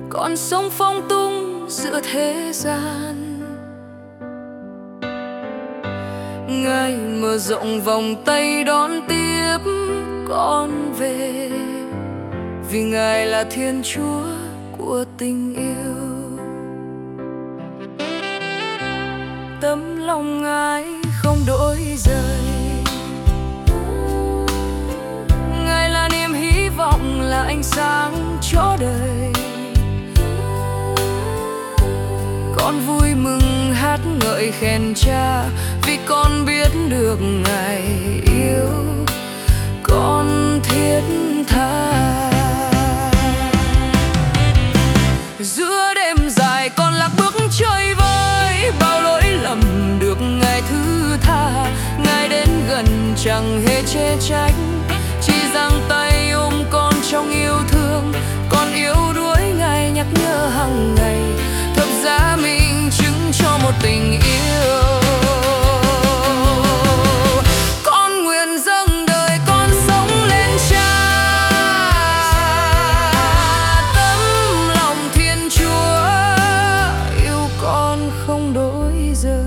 còn sống phong tung giữa thế gian. Ngài mở rộng vòng tay đón tiếp con về, vì Ngài là Thiên Chúa của tình yêu. Tấm lòng Ngài không đổi rời, Ngài là niềm hy vọng, là ánh sáng cho đời. Con vui mừng hát ngợi khen Cha, vì con biết được Ngài yêu con thiết tha. Giữa đêm dài con lạc bước chơi vơi, bao lỗi lầm được Ngài thứ tha. Ngài đến gần chẳng hề chê trách, chỉ giang tay ôm con trong yêu thương. Con yếu đuối Ngài nhắc nhở hàng ngày, thập giá mình chứng cho một tình yêu. Con nguyện dâng đời con sống lên Cha, tấm lòng Thiên Chúa yêu con không đổi rời.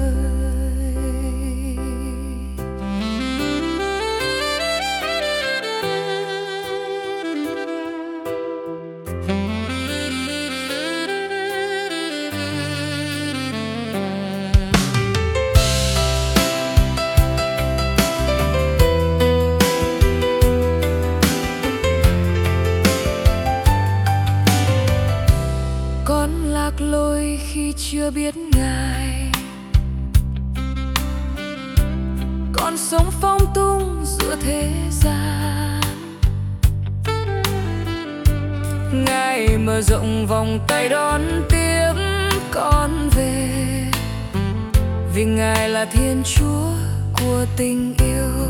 Lạc lối khi chưa biết Ngài, con sống phong tung giữa thế gian. Ngài mở rộng vòng tay đón tiếp con về, vì Ngài là Thiên Chúa của tình yêu.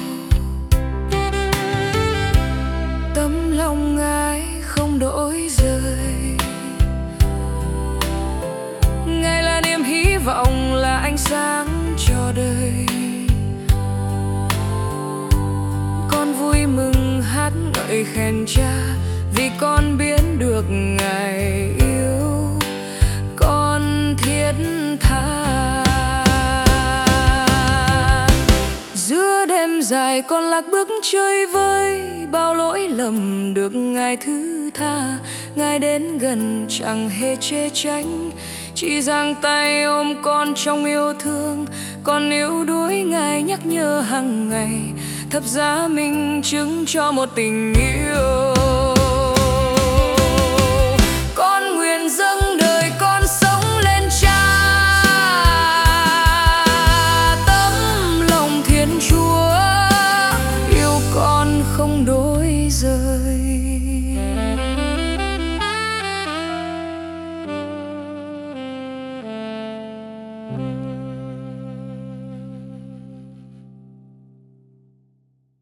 Tấm lòng Ngài không đổi rời, Ngài là niềm hy vọng, là ánh sáng cho đời. Con vui mừng hát ngợi khen Cha, vì con biết được Ngài yêu con thiết tha. Giữa đêm dài con lạc bước chơi vơi, bao lỗi lầm được Ngài thứ tha. Ngài đến gần chẳng hề chê trách, chỉ giang tay ôm con trong yêu thương. Con yếu đuối Ngài nhắc nhở hàng ngày, thập giá mình chứng cho một tình yêu.